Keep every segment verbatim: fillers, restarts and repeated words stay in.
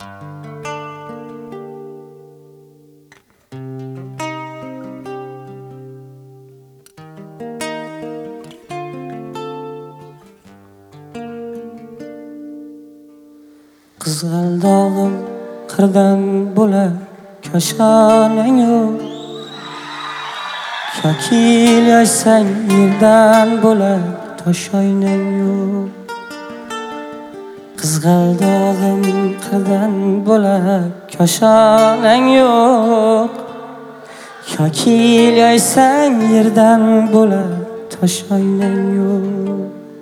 Qizg'aldog'im qirdan bo'lar koshoning yo'q. Shakil yoysang yerdan bo'lar toshoyning yo'q. Qizg'aldog'im qirdan bo'lar koshoning yo'q. Shakil yoysang yerdan bo'lar toshoyning yo'q.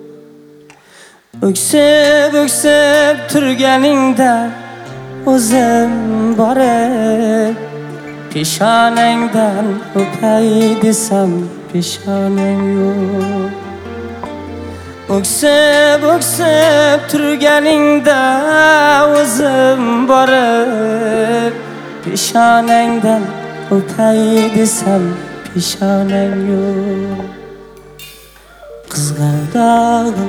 Öksib öksib turganingda o'zim borib peshonangdan o'pay desam peshoning yo'q. Öksib öksib turganingda o'zim borib peshonangdan o'pay desam peshoning yo'q. Qizg'aldog'im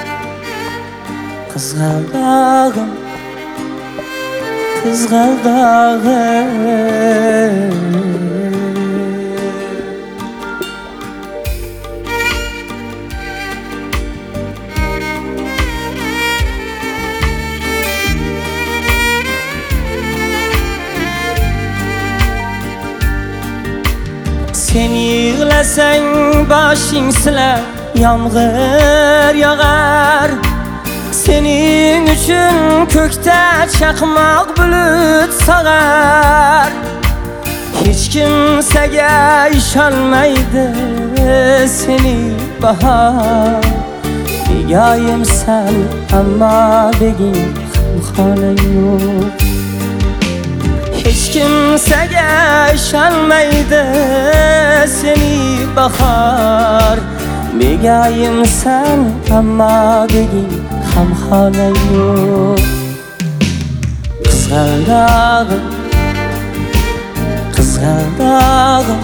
Qizg'aldog'im Qizg'aldog'im Sen yig'lasang boshing silar, yomg'ir yog'ar. Sening uchun ko'kda chaqmoq bulut sog'ar. Hech kimsaga ishonmaydi seni bahor. Begoyimsan ammo beging xonaing yo'q. Hech kimsaga ishonmaydi seni bahor. Begoyimsan ammo beging hamxonang yo'q. Qizg'aldog'im Qizg'aldog'im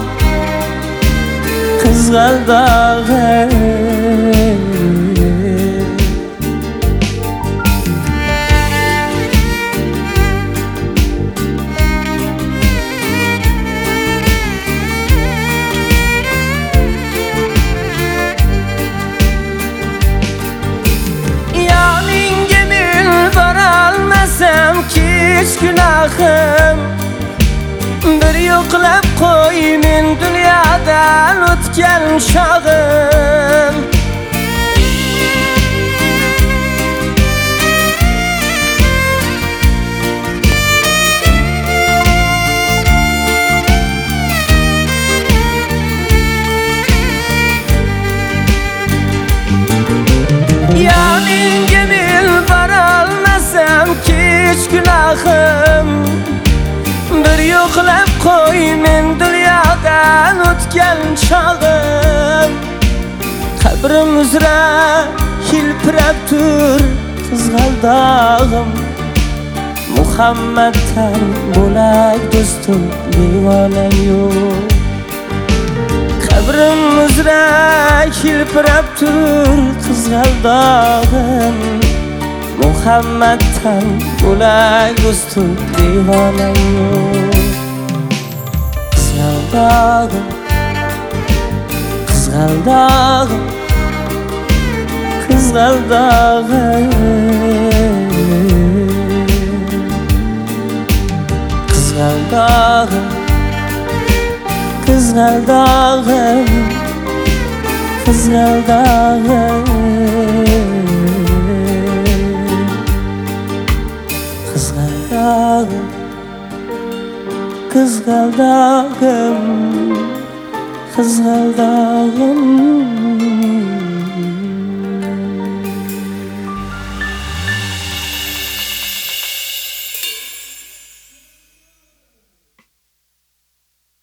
Qizg'aldog'im Hech günahım bir yo'qlab qo'y men dunyodan o'tgan chog'im. Yoningga men borolmasam hech günahım bir yo'qlab qo'y men dunyodan o'tgan chog'im. Qabrim uzra hilpirab tur qizg'aldog'im. Muhammaddan bo'lak do'stim devonang yo'q. Qabrim uzra hilpirab tur qizg'aldog'im. Muhammaddan bo'lak do'stim devonang yo'q. Qizg'aldog'im Qizg'aldog'im Qizg'aldog'im Qizg'aldog'im Qizg'aldog'im Qizg'aldog'im Qizg'aldog'im Qizg'aldog'im